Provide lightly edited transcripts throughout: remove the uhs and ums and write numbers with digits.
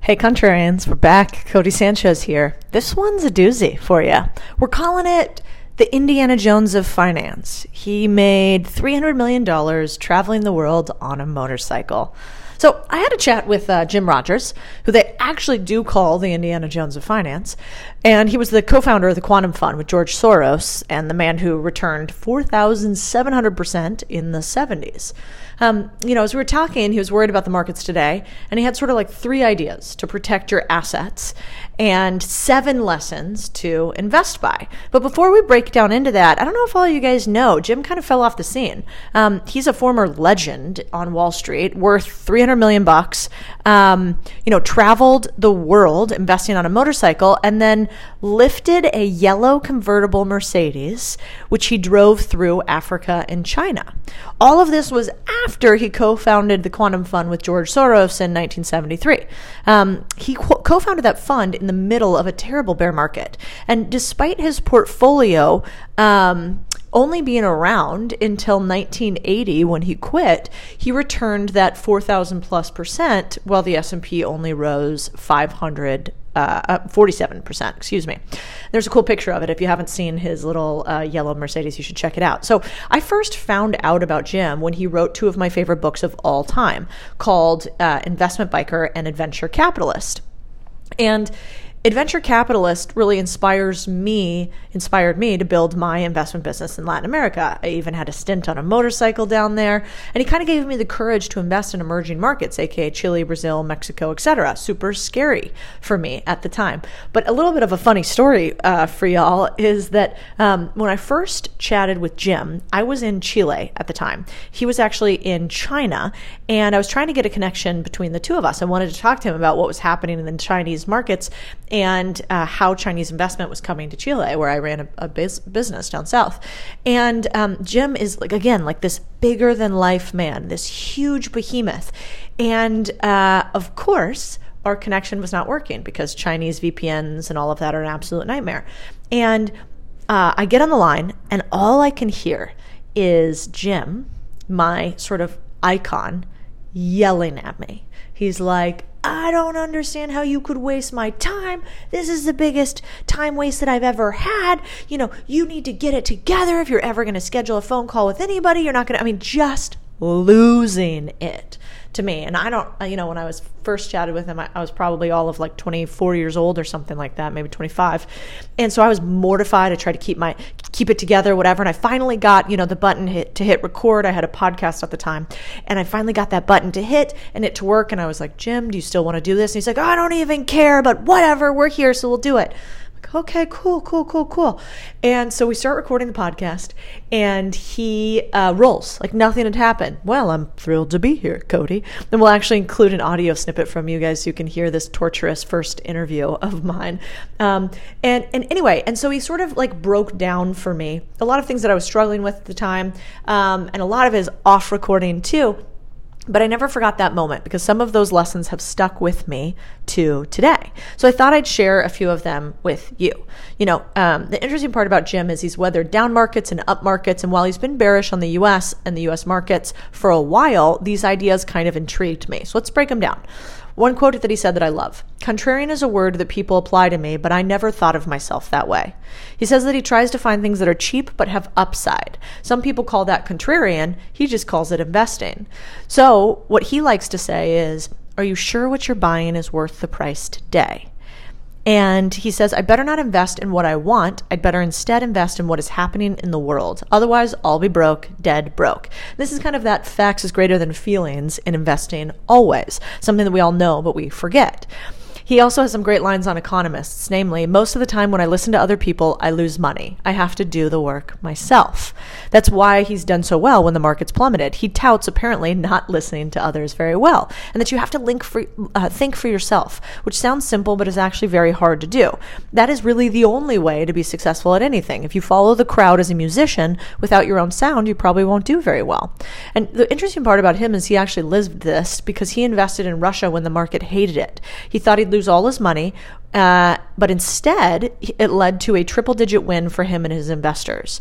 Hey contrarians, we're back. Cody Sanchez here. This one's a doozy for you. We're calling it the Indiana Jones of finance. He made $300 million traveling the world on a motorcycle. So I had a chat with Jim Rogers, who they actually do call the Indiana Jones of finance. And he was the co-founder of the Quantum Fund with George Soros and the man who returned 4,700% in the 70s. As we were talking, he was worried about the markets today, and he had sort of like 3 ideas to protect your assets and 7 lessons to invest by. But before we break down into that, I don't know if all of you guys know, Jim kind of fell off the scene. He's a former legend on Wall Street, worth $300 million, traveled the world investing on a motorcycle, and then lifted a yellow convertible Mercedes, which he drove through Africa and China. All of this was after he co-founded the Quantum Fund with George Soros in 1973. He co-founded that fund in the middle of a terrible bear market. And despite his portfolio only being around until 1980 when he quit, he returned that 4,000+% while the S&P only rose 47%, excuse me. There's a cool picture of it. If you haven't seen his little yellow Mercedes, you should check it out. So I first found out about Jim when he wrote 2 of my favorite books of all time called Investment Biker and Adventure Capitalist. And Adventure Capitalist really inspired me to build my investment business in Latin America. I even had a stint on a motorcycle down there, and he kind of gave me the courage to invest in emerging markets, aka Chile, Brazil, Mexico, etc. Super scary for me at the time. But a little bit of a funny story for y'all is that when I first chatted with Jim, I was in Chile at the time. He was actually in China, and I was trying to get a connection between the two of us. I wanted to talk to him about what was happening in the Chinese markets and how Chinese investment was coming to Chile, where I ran a business down south. And Jim is, like this bigger than life man, this huge behemoth. And of course, our connection was not working because Chinese VPNs and all of that are an absolute nightmare. And I get on the line, and all I can hear is Jim, my sort of icon, yelling at me. He's like, I don't understand how you could waste my time. This is the biggest time waste that I've ever had. You need to get it together if you're ever going to schedule a phone call with anybody. You're not going to, just losing it to me. And I don't, when I was first chatted with him, I was probably all of 24 years old or something like that, maybe 25. And so I was mortified. I tried to keep it together, whatever. And I finally got, the button to hit record. I had a podcast at the time, and I finally got that button to hit and it to work. And I was like, Jim, do you still want to do this? And he's like, I don't even care, but whatever, we're here, so we'll do it. Okay, cool. And so we start recording the podcast, and he rolls like nothing had happened. Well, I'm thrilled to be here, Cody. And we'll actually include an audio snippet from you guys so you can hear this torturous first interview of mine. And so he sort of broke down for me a lot of things that I was struggling with at the time, and a lot of his off recording too. But I never forgot that moment because some of those lessons have stuck with me to today. So I thought I'd share a few of them with you. The interesting part about Jim is he's weathered down markets and up markets. And while he's been bearish on the U.S. and the U.S. markets for a while, these ideas kind of intrigued me. So let's break them down. One quote that he said that I love: contrarian is a word that people apply to me, but I never thought of myself that way. He says that he tries to find things that are cheap but have upside. Some people call that contrarian. He just calls it investing. So what he likes to say is, are you sure what you're buying is worth the price today? And he says, I better not invest in what I want. I'd better instead invest in what is happening in the world. Otherwise, I'll be broke, dead broke. This is kind of that facts is greater than feelings in investing always, something that we all know, but we forget. He also has some great lines on economists, namely, most of the time when I listen to other people, I lose money. I have to do the work myself. That's why he's done so well when the markets plummeted. He touts apparently not listening to others very well, and that you have to think for yourself, which sounds simple, but is actually very hard to do. That is really the only way to be successful at anything. If you follow the crowd as a musician without your own sound, you probably won't do very well. And the interesting part about him is he actually lived this because he invested in Russia when the market hated it. He thought he'd lose all his money, but instead it led to a triple-digit win for him and his investors.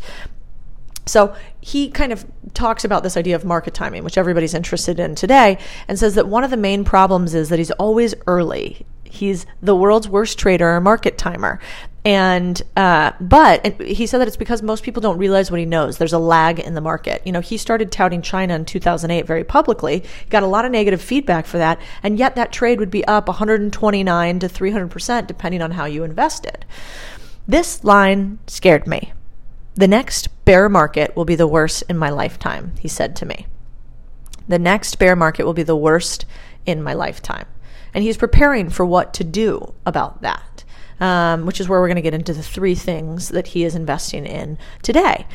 So he kind of talks about this idea of market timing, which everybody's interested in today, and says that one of the main problems is that he's always early. he's the world's worst trader or market timer. And but he said that it's because most people don't realize what he knows. There's a lag in the market. He started touting China in 2008 very publicly, got a lot of negative feedback for that, and yet that trade would be up 129 to 300% depending on how you invested. This line scared me. The next bear market will be the worst in my lifetime, he said to me. The next bear market will be the worst in my lifetime. And he's preparing for what to do about that. Which is where we're going to get into the 3 things that he is investing in today.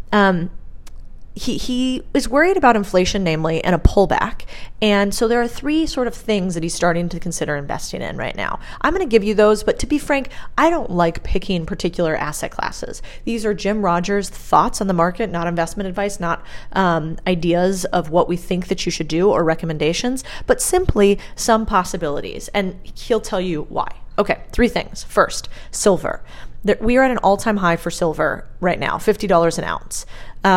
He is worried about inflation, namely, and a pullback. And so there are 3 sort of things that he's starting to consider investing in right now. I'm going to give you those, but to be frank, I don't like picking particular asset classes. These are Jim Rogers' thoughts on the market, not investment advice, not ideas of what we think that you should do or recommendations, but simply some possibilities. And he'll tell you why. Okay, 3 things. First, silver. We are at an all-time high for silver right now, $50 an ounce.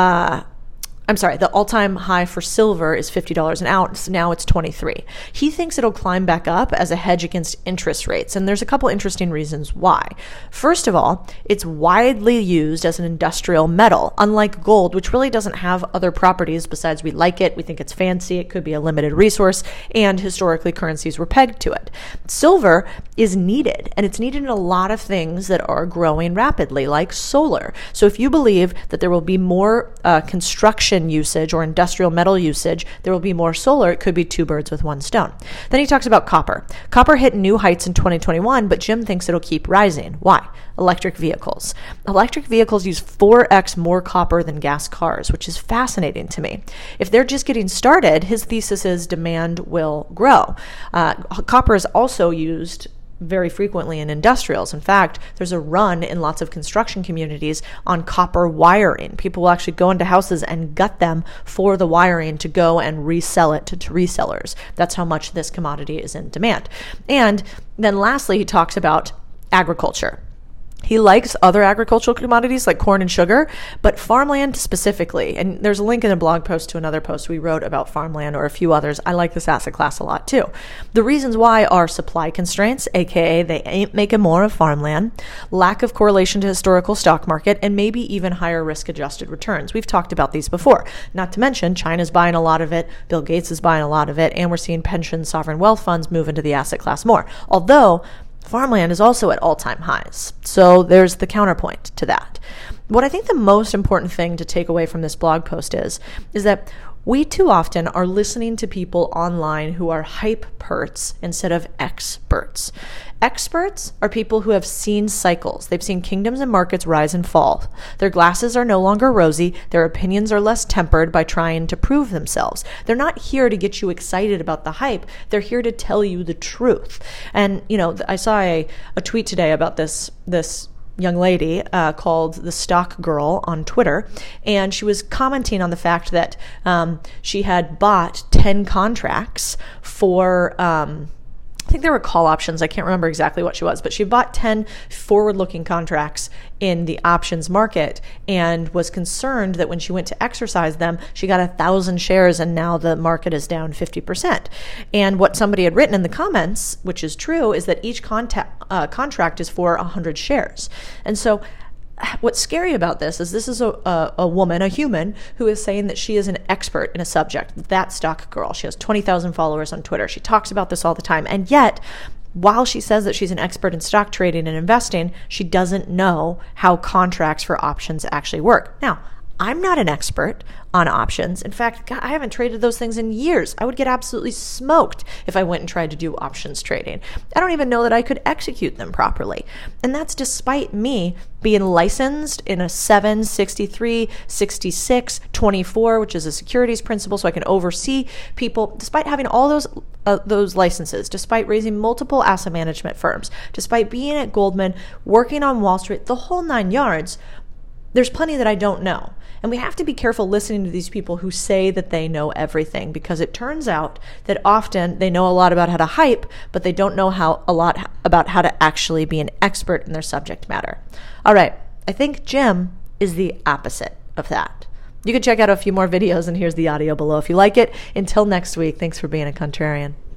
I'm sorry, the all-time high for silver is $50 an ounce. Now it's 23. He thinks it'll climb back up as a hedge against interest rates, and there's a couple interesting reasons why. First of all, it's widely used as an industrial metal, unlike gold, which really doesn't have other properties besides we like it, we think it's fancy, it could be a limited resource, and historically currencies were pegged to it. Silver is needed, and it's needed in a lot of things that are growing rapidly, like solar. So if you believe that there will be more construction usage or industrial metal usage, there will be more solar. It could be 2 birds with 1 stone. Then he talks about copper. Copper hit new heights in 2021, but Jim thinks it'll keep rising. Why? Electric vehicles. Electric vehicles use 4x more copper than gas cars, which is fascinating to me. If they're just getting started, his thesis is demand will grow. Copper is also used very frequently in industrials. In fact, there's a run in lots of construction communities on copper wiring. People will actually go into houses and gut them for the wiring to go and resell it to resellers. That's how much this commodity is in demand. And then lastly, he talks about agriculture. He likes other agricultural commodities like corn and sugar, but farmland specifically. And there's a link in a blog post to another post we wrote about farmland or a few others. I like this asset class a lot too. The reasons why are supply constraints, aka they ain't making more of farmland, lack of correlation to historical stock market, and maybe even higher risk-adjusted returns. We've talked about these before. Not to mention, China's buying a lot of it, Bill Gates is buying a lot of it, and we're seeing pension sovereign wealth funds move into the asset class more. Although farmland is also at all-time highs. So there's the counterpoint to that. What I think the most important thing to take away from this blog post is that we too often are listening to people online who are hype-perts instead of experts. Experts are people who have seen cycles. They've seen kingdoms and markets rise and fall. Their glasses are no longer rosy. Their opinions are less tempered by trying to prove themselves. They're not here to get you excited about the hype. They're here to tell you the truth. And, I saw a tweet today about this young lady called the Stock Girl on Twitter, and she was commenting on the fact that she had bought 10 contracts for I think there were call options. I can't remember exactly what she was, but she bought 10 forward-looking contracts in the options market and was concerned that when she went to exercise them, she got 1,000 shares and now the market is down 50%. And what somebody had written in the comments, which is true, is that each contract is for 100 shares. And so what's scary about this is a woman, a human, who is saying that she is an expert in a subject, that Stock Girl. She has 20,000 followers on Twitter. She talks about this all the time. And yet, while she says that she's an expert in stock trading and investing, she doesn't know how contracts for options actually work. Now, I'm not an expert on options. In fact, God, I haven't traded those things in years. I would get absolutely smoked if I went and tried to do options trading. I don't even know that I could execute them properly. And that's despite me being licensed in a 7, 63, 66, 24, which is a securities principle, so I can oversee people, despite having all those licenses, despite raising multiple asset management firms, despite being at Goldman, working on Wall Street, the whole 9 yards. There's plenty that I don't know. And we have to be careful listening to these people who say that they know everything, because it turns out that often they know a lot about how to hype, but they don't know a lot about how to actually be an expert in their subject matter. All right, I think Jim is the opposite of that. You can check out a few more videos, and here's the audio below if you like it. Until next week, thanks for being a contrarian.